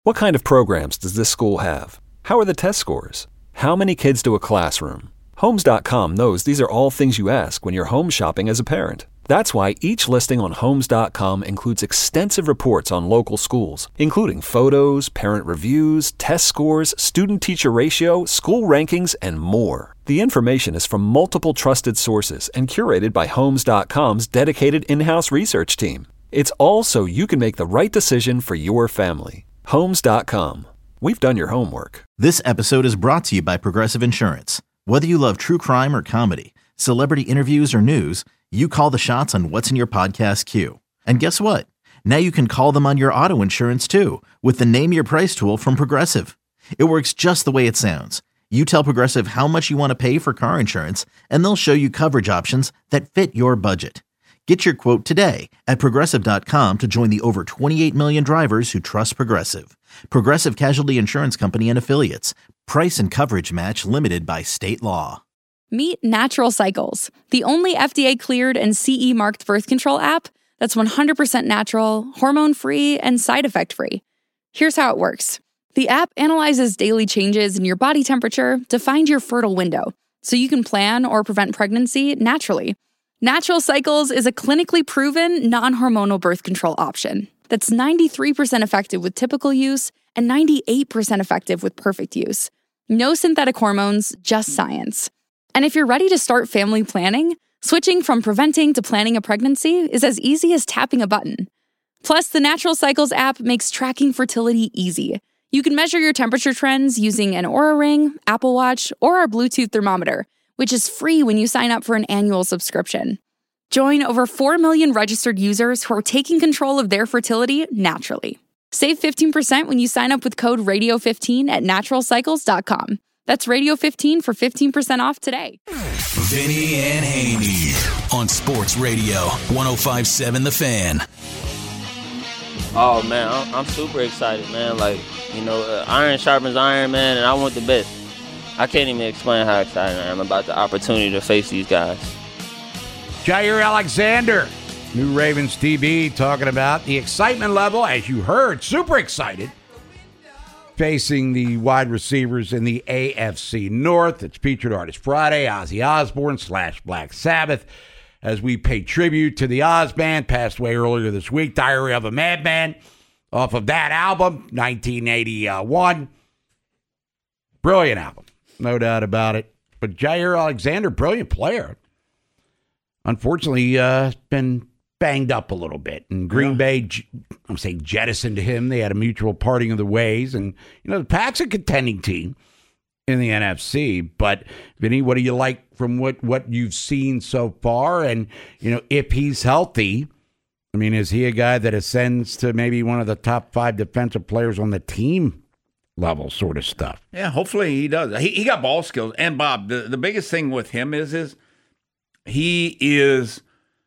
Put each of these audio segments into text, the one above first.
What kind of programs does this school have? How are the test scores? How many kids do a classroom? Homes.com knows these are all things you ask when you're home shopping as a parent. That's why each listing on Homes.com includes extensive reports on local schools, including photos, parent reviews, test scores, student-teacher ratio, school rankings, and more. The information is from multiple trusted sources and curated by Homes.com's dedicated in-house research team. It's all so you can make the right decision for your family. Homes.com. We've done your homework. This episode is brought to you by Progressive Insurance. Whether you love true crime or comedy, celebrity interviews or news, you call the shots on what's in your podcast queue. And guess what? Now you can call them on your auto insurance too with the Name Your Price tool from Progressive. It works just the way it sounds. You tell Progressive how much you want to pay for car insurance, and they'll show you coverage options that fit your budget. Get your quote today at Progressive.com to join the over 28 million drivers who trust Progressive. Progressive Casualty Insurance Company and Affiliates. Price and coverage match limited by state law. Meet Natural Cycles, the only FDA-cleared and CE-marked birth control app that's 100% natural, hormone-free, and side effect-free. Here's how it works. The app analyzes daily changes in your body temperature to find your fertile window, so you can plan or prevent pregnancy naturally. Natural Cycles is a clinically proven, non-hormonal birth control option that's 93% effective with typical use and 98% effective with perfect use. No synthetic hormones, just science. And if you're ready to start family planning, switching from preventing to planning a pregnancy is as easy as tapping a button. Plus, the Natural Cycles app makes tracking fertility easy. You can measure your temperature trends using an Oura Ring, Apple Watch, or our Bluetooth thermometer, which is free when you sign up for an annual subscription. Join over 4 million registered users who are taking control of their fertility naturally. Save 15% when you sign up with code Radio15 at naturalcycles.com. That's Radio15 for 15% off today. Vinny and Haney on Sports Radio 105.7 The Fan. Oh, man, I'm super excited, man. Like, you know, iron sharpens iron, man, and I want the best. I can't even explain how excited I am about the opportunity to face these guys. Jair Alexander, new Ravens DB, talking about the excitement level, as you heard, super excited, facing the wide receivers in the AFC North. It's Featured Artist Friday, Ozzy Osbourne / Black Sabbath, as we pay tribute to the Oz Band, passed away earlier this week, Diary of a Madman, off of that album, 1981. Brilliant album, no doubt about it. But Jair Alexander, brilliant player. Unfortunately, been banged up a little bit. And Green Bay, I'm saying jettisoned him. They had a mutual parting of the ways. And, you know, the Pack's a contending team in the NFC. But, Vinny, what do you like from what you've seen so far? And, you know, if he's healthy, I mean, is he a guy that ascends to maybe one of the top 5 defensive players on the team level sort of stuff? Yeah, hopefully he does. He got ball skills. And, Bob, the biggest thing with him is he is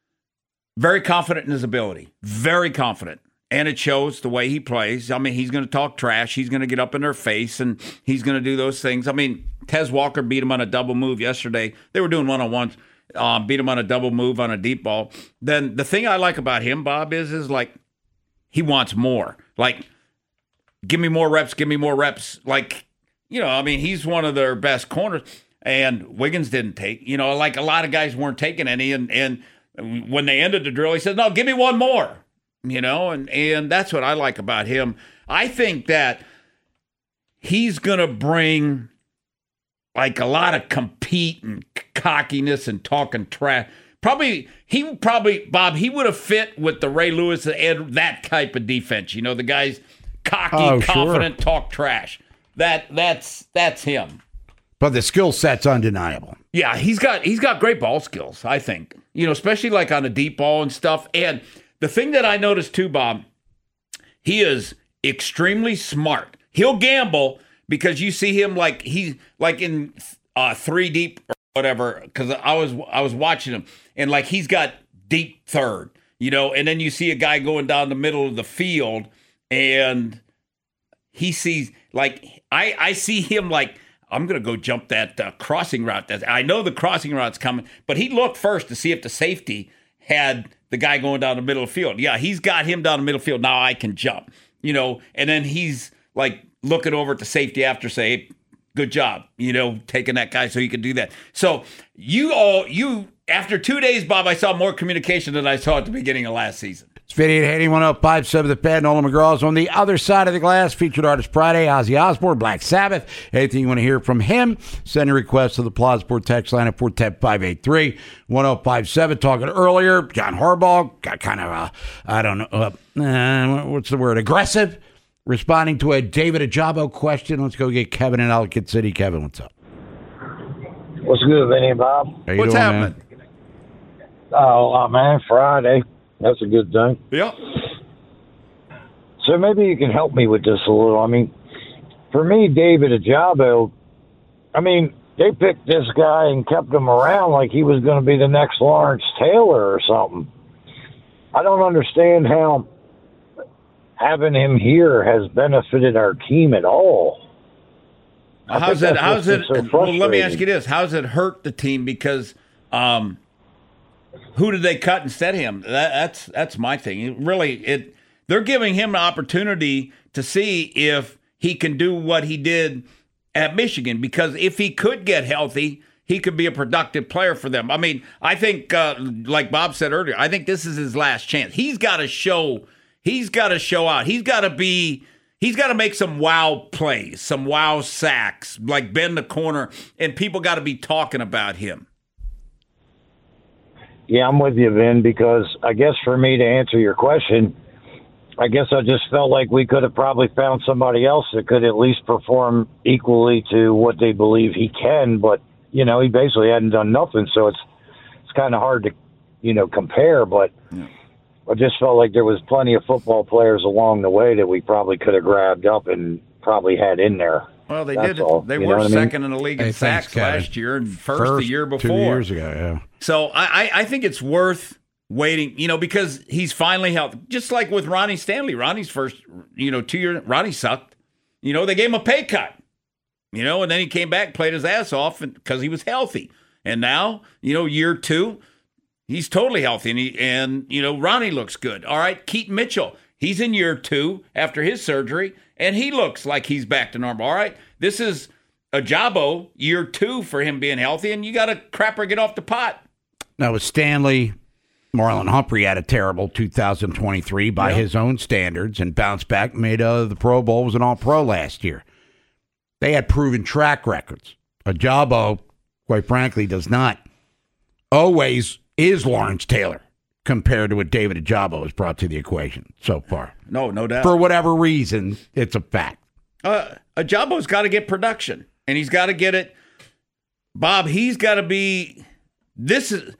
very confident in his ability. Very confident. And it shows the way he plays. I mean, he's going to talk trash. He's going to get up in their face, and he's going to do those things. I mean, Tez Walker beat him on a double move yesterday. They were doing one-on-ones. Beat him on a double move on a deep ball. Then the thing I like about him, Bob, is like he wants more. Like, give me more reps, give me more reps. Like, you know, I mean, he's one of their best corners. And Wiggins didn't take, you know, like a lot of guys weren't taking any. And when they ended the drill, he said, no, give me one more, you know, and that's what I like about him. I think that he's going to bring like a lot of compete and cockiness and talking trash. Bob, he would have fit with the Ray Lewis and that type of defense. You know, the guy's cocky, confident, talk trash. That's him. But the skill set's undeniable. Yeah, he's got great ball skills, I think. You know, especially like on a deep ball and stuff. And the thing that I noticed too, Bob, he is extremely smart. He'll gamble because you see him like he's like in 3 deep or whatever. Because I was watching him and like he's got deep third, you know. And then you see a guy going down the middle of the field, and he sees like I see him like, I'm going to go jump that crossing route. I know the crossing route's coming, but he looked first to see if the safety had the guy going down the middle of the field. Yeah, he's got him down the middle of the field. Now I can jump, you know, and then he's like looking over at the safety after say, good job, taking that guy so he could do that. So you after 2 days, Bob, I saw more communication than I saw at the beginning of last season. It's Vinny and Haney, 105.7 The Fan. Nolan McGraw's on the other side of the glass. Featured Artist Friday, Ozzy Osbourne, Black Sabbath. Anything you want to hear from him, send a request to the Plaza Sport text line at 410-583-1057. Talking earlier, John Harbaugh got kind of, what's the word, aggressive, responding to a David Ojabo question. Let's go get Kevin in Ellicott City. Kevin, what's up? What's good, Vinny and Bob? What's happening? Man? Oh, man, Friday. That's a good thing. Yep. So maybe you can help me with this a little. I mean, for me, David Ojabo, they picked this guy and kept him around like he was going to be the next Lawrence Taylor or something. I don't understand how having him here has benefited our team at all. How's it? Well, let me ask you this: how's it hurt the team? Because who did they cut instead of him? That's my thing. They're giving him an opportunity to see if he can do what he did at Michigan. Because if he could get healthy, he could be a productive player for them. I think, like Bob said earlier, I think this is his last chance. He's got to show. He's got to show out. He's got to make some wow plays, some wow sacks, like bend the corner, and people got to be talking about him. Yeah, I'm with you, Vin, because I guess for me to answer your question, I guess I just felt like we could have probably found somebody else that could at least perform equally to what they believe he can, but, he basically hadn't done nothing, so it's kind of hard to, compare, but yeah. I just felt like there was plenty of football players along the way that we probably could have grabbed up and probably had in there. Well, they That's did. all. They were second in the league in sacks last year and first the year before. 2 years ago, yeah. So I think it's worth waiting, because he's finally healthy. Just like with Ronnie Stanley. Ronnie's first, 2 years, Ronnie sucked. They gave him a pay cut, and then he came back, played his ass off because he was healthy. And now, year 2, he's totally healthy. And Ronnie looks good. All right, Keaton Mitchell, he's in year 2 after his surgery. And he looks like he's back to normal. All right, this is Ojabo, year 2 for him being healthy, and you got to crapper get off the pot. Now, with Stanley, Marlon Humphrey had a terrible 2023 by his own standards and bounced back, made the Pro Bowl, was an All-Pro last year. They had proven track records. Ojabo, quite frankly, does not. Always is Lawrence Taylor compared to what David Ojabo has brought to the equation so far. No doubt. For whatever reason, it's a fact. Ojabo's got to get production, and he's got to get it. Bob, he's got to be. This is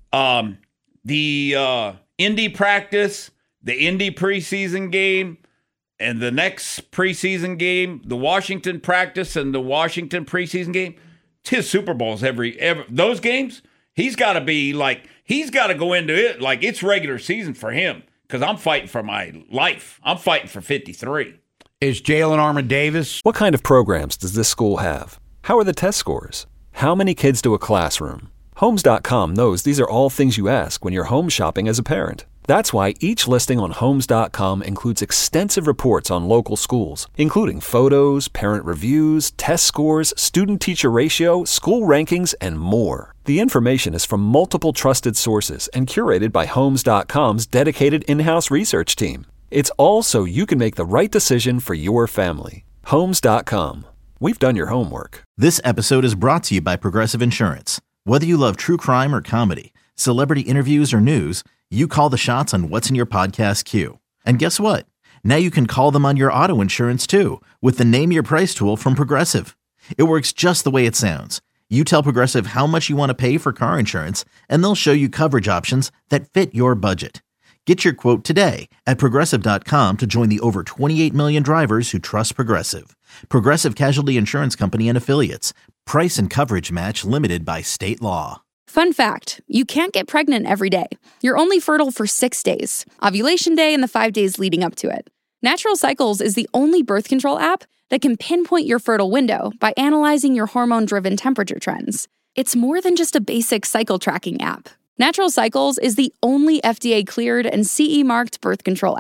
the Indy practice, the Indy preseason game, and the next preseason game, the Washington practice and the Washington preseason game. It's his Super Bowls every those games. He's got to be like. He's got to go into it like it's regular season for him because I'm fighting for my life. I'm fighting for 53. Is Jalen Armour-Davis? What kind of programs does this school have? How are the test scores? How many kids do a classroom? Homes.com knows these are all things you ask when you're home shopping as a parent. That's why each listing on Homes.com includes extensive reports on local schools, including photos, parent reviews, test scores, student-teacher ratio, school rankings, and more. The information is from multiple trusted sources and curated by Homes.com's dedicated in-house research team. It's all so you can make the right decision for your family. Homes.com. We've done your homework. This episode is brought to you by Progressive Insurance. Whether you love true crime or comedy, celebrity interviews or news, you call the shots on what's in your podcast queue. And guess what? Now you can call them on your auto insurance too with the Name Your Price tool from Progressive. It works just the way it sounds. You tell Progressive how much you want to pay for car insurance, and they'll show you coverage options that fit your budget. Get your quote today at Progressive.com to join the over 28 million drivers who trust Progressive. Progressive Casualty Insurance Company and Affiliates. Price and coverage match limited by state law. Fun fact, you can't get pregnant every day. You're only fertile for 6 days, ovulation day and the 5 days leading up to it. Natural Cycles is the only birth control app that can pinpoint your fertile window by analyzing your hormone-driven temperature trends. It's more than just a basic cycle tracking app. Natural Cycles is the only FDA-cleared and CE-marked birth control app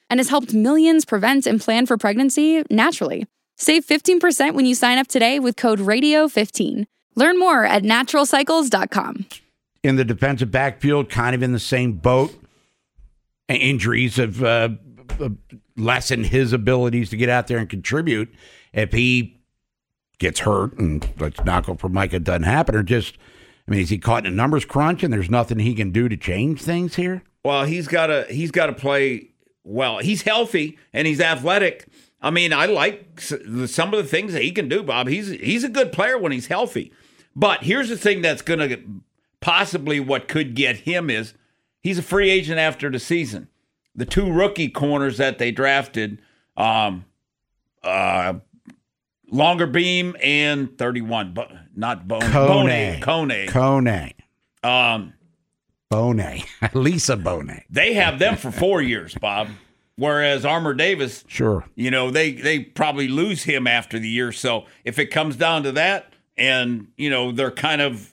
and has helped millions prevent and plan for pregnancy naturally. Save 15% when you sign up today with code RADIO15. Learn more at naturalcycles.com. In the defensive backfield, kind of in the same boat. Injuries have lessened his abilities to get out there and contribute. If he gets hurt, and let's not go for Micah, doesn't happen, or just, I mean, is he caught in a numbers crunch and there's nothing he can do to change things here? Well, he's got to play well. He's healthy and he's athletic. I mean, I like some of the things that he can do, Bob. He's a good player when he's healthy. But here's the thing that's going to possibly what could get him is he's a free agent after the season. The two rookie corners that they drafted, Longer Beam and 31, but not Bone. Kone. Bone. Lisa Bone. They have them for 4 years, Bob. Whereas Armour Davis, sure, they probably lose him after the year. So if it comes down to that, and they're kind of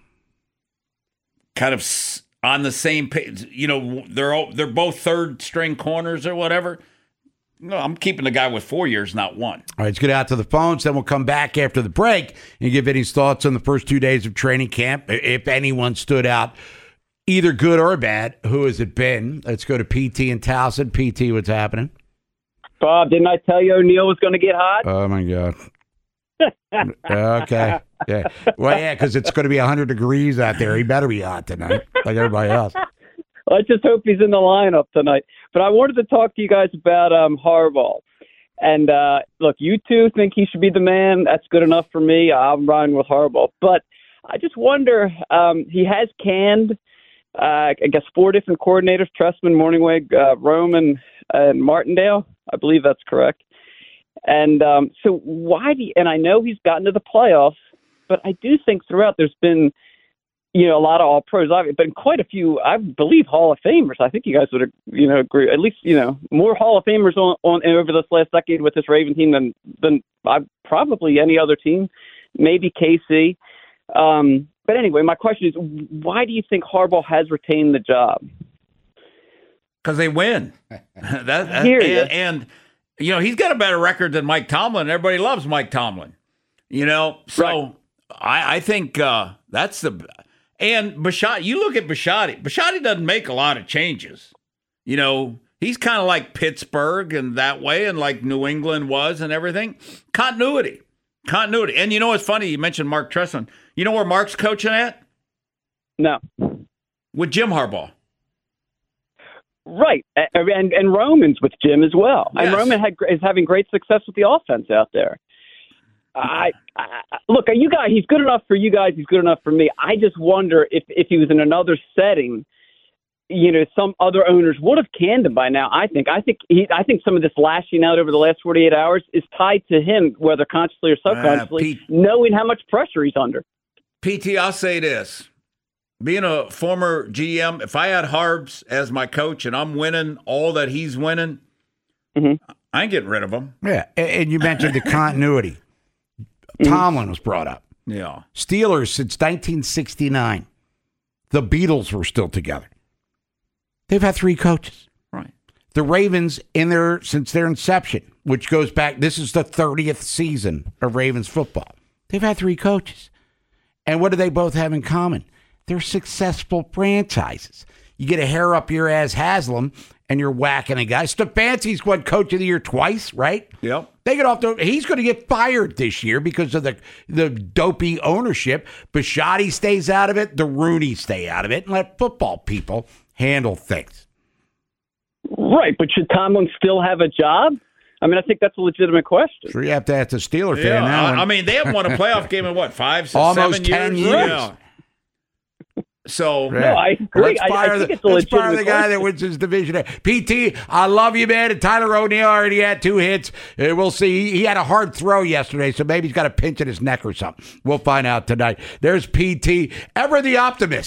on the same page, they're both third string corners or whatever. No, I'm keeping the guy with 4 years, not one. All right, let's get out to the phones. Then we'll come back after the break and give Eddie's thoughts on the first 2 days of training camp. If anyone stood out, either good or bad, who has it been? Let's go to PT in Towson. PT, what's happening? Bob, didn't I tell you O'Neal was going to get hot? Oh, my God. Okay. Yeah. Well, yeah, because it's going to be 100 degrees out there. He better be hot tonight, like everybody else. Well, I just hope he's in the lineup tonight. But I wanted to talk to you guys about Harbaugh. And, look, you two think he should be the man. That's good enough for me. I'm riding with Harbaugh. But I just wonder, he has canned, I guess, 4 different coordinators, Trestman, Morningweg, Roman, and Martindale. I believe that's correct. And so why do you, and I know he's gotten to the playoffs, but I do think throughout there's been, a lot of all-pros, but quite a few, I believe, Hall of Famers. I think you guys would, agree. At least, more Hall of Famers on over this last decade with this Raven team than probably any other team, maybe KC. But anyway, my question is, why do you think Harbaugh has retained the job? Because they win. And he's got a better record than Mike Tomlin. Everybody loves Mike Tomlin. So right. I think that's the. And Bisciotti, you look at Bisciotti. Bisciotti doesn't make a lot of changes. He's kind of like Pittsburgh and that way, and like New England was and everything. Continuity. And it's funny, you mentioned Mark Trestman. You know where Mark's coaching at? No. With Jim Harbaugh. Right. And Roman's with Jim as well. Yes. And Roman is having great success with the offense out there. Look, you guys, he's good enough for you guys. He's good enough for me. I just wonder if he was in another setting, some other owners would have canned him by now. I think some of this lashing out over the last 48 hours is tied to him, whether consciously or subconsciously, knowing how much pressure he's under. PT, I'll say this. Being a former GM, if I had Harbs as my coach and I'm winning all that he's winning, I ain't getting rid of him. Yeah, and you mentioned the continuity. Tomlin was brought up. Yeah. Steelers since 1969. The Beatles were still together. They've had 3 coaches. Right. The Ravens since their inception, which goes back, this is the 30th season of Ravens football. They've had 3 coaches. And what do they both have in common? They're successful franchises. You get a hair up your ass Haslam, and you're whacking a guy. Stefanski's won Coach of the Year twice, right? Yep. They get off he's going to get fired this year because of the dopey ownership. Bisciotti stays out of it. The Rooney stay out of it, and let football people handle things. Right, but should Tomlin still have a job? I mean, I think that's a legitimate question. Sure, you have to ask the Steeler fan now. I mean, they haven't won a playoff game in what, 5, 6, almost 7 10 years? years. Yeah. So no, I agree. Let's fire the guy that wins his division. PT, I love you, man. And Tyler O'Neill already had 2 hits. We'll see. He had a hard throw yesterday, so maybe he's got a pinch in his neck or something. We'll find out tonight. There's PT, ever the optimist.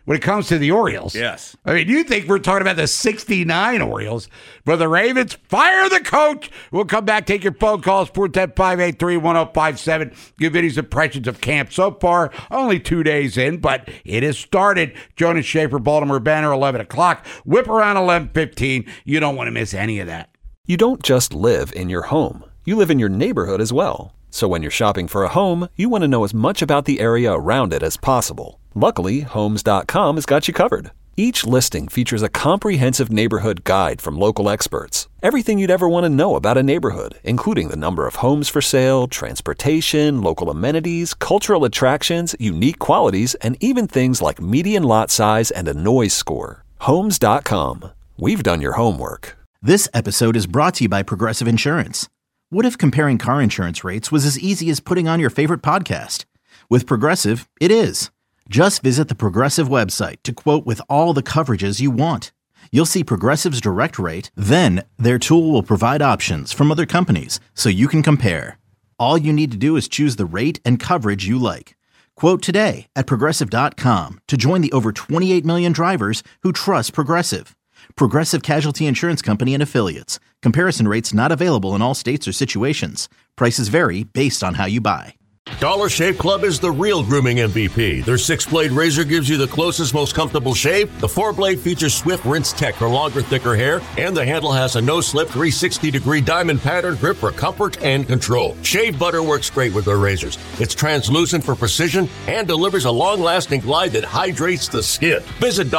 when it comes to the Orioles. Yes. I mean, you think we're talking about the 69 Orioles, but the Ravens fire the coach. We'll come back, take your phone calls, 410-583-1057. Give Vinny's impressions of camp so far. Only 2 days in, but it has started. Jonas Schaefer, Baltimore Banner, 11 o'clock. Whip around 11:15. You don't want to miss any of that. You don't just live in your home. You live in your neighborhood as well. So when you're shopping for a home, you want to know as much about the area around it as possible. Luckily, Homes.com has got you covered. Each listing features a comprehensive neighborhood guide from local experts. Everything you'd ever want to know about a neighborhood, including the number of homes for sale, transportation, local amenities, cultural attractions, unique qualities, and even things like median lot size and a noise score. Homes.com. We've done your homework. This episode is brought to you by Progressive Insurance. What if comparing car insurance rates was as easy as putting on your favorite podcast? With Progressive, it is. Just visit the Progressive website to quote with all the coverages you want. You'll see Progressive's direct rate, then their tool will provide options from other companies so you can compare. All you need to do is choose the rate and coverage you like. Quote today at Progressive.com to join the over 28 million drivers who trust Progressive. Progressive Casualty Insurance Company and Affiliates. Comparison rates not available in all states or situations. Prices vary based on how you buy. Dollar Shave Club is the real grooming MVP. Their 6-blade razor gives you the closest, most comfortable shave. The 4-blade features swift rinse tech for longer, thicker hair. And the handle has a no-slip 360-degree diamond pattern grip for comfort and control. Shave butter works great with their razors. It's translucent for precision and delivers a long-lasting glide that hydrates the skin. Visit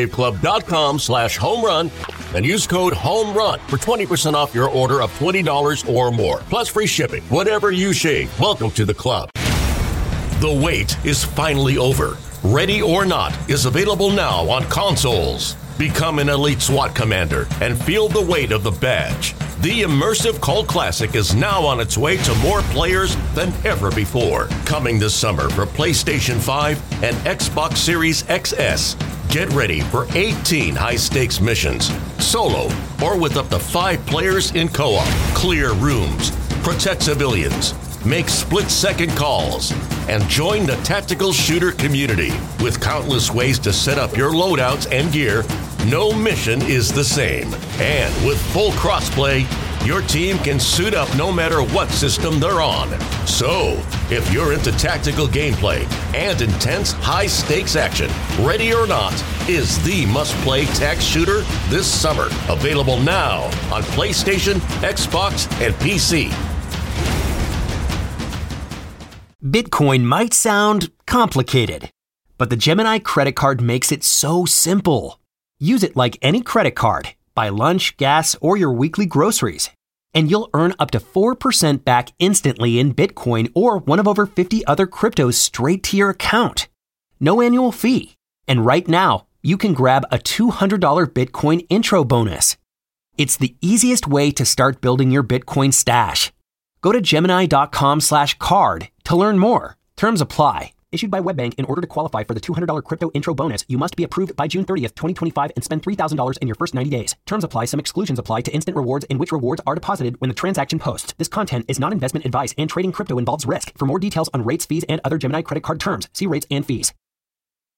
DollarShaveClub.com/homerun and use code HOMERUN for 20% off your order of $20 or more. Plus free shipping. Whatever you shave, welcome to the club. The wait is finally over. Ready or Not is available now on consoles. Become an elite SWAT commander and feel the weight of the badge. The immersive Cult Classic is now on its way to more players than ever before. Coming this summer for PlayStation 5 and Xbox Series XS. Get ready for 18 high-stakes missions, solo or with up to 5 players in co-op. Clear rooms, protect civilians, make split-second calls, and join the tactical shooter community. With countless ways to set up your loadouts and gear, no mission is the same. And with full crossplay, your team can suit up no matter what system they're on. So, if you're into tactical gameplay and intense high-stakes action, Ready or Not is the must-play tac shooter this summer. Available now on PlayStation, Xbox, and PC. Bitcoin might sound complicated, but the Gemini credit card makes it so simple. Use it like any credit card. Buy lunch, gas, or your weekly groceries, and you'll earn up to 4% back instantly in Bitcoin or one of over 50 other cryptos straight to your account. No annual fee. And right now, you can grab a $200 Bitcoin intro bonus. It's the easiest way to start building your Bitcoin stash. Go to Gemini.com/card to learn more. Terms apply. Issued by WebBank. In order to qualify for the $200 crypto intro bonus, you must be approved by June 30th, 2025 and spend $3,000 in your first 90 days. Terms apply. Some exclusions apply to instant rewards in which rewards are deposited when the transaction posts. This content is not investment advice and trading crypto involves risk. For more details on rates, fees, and other Gemini credit card terms, see rates and fees.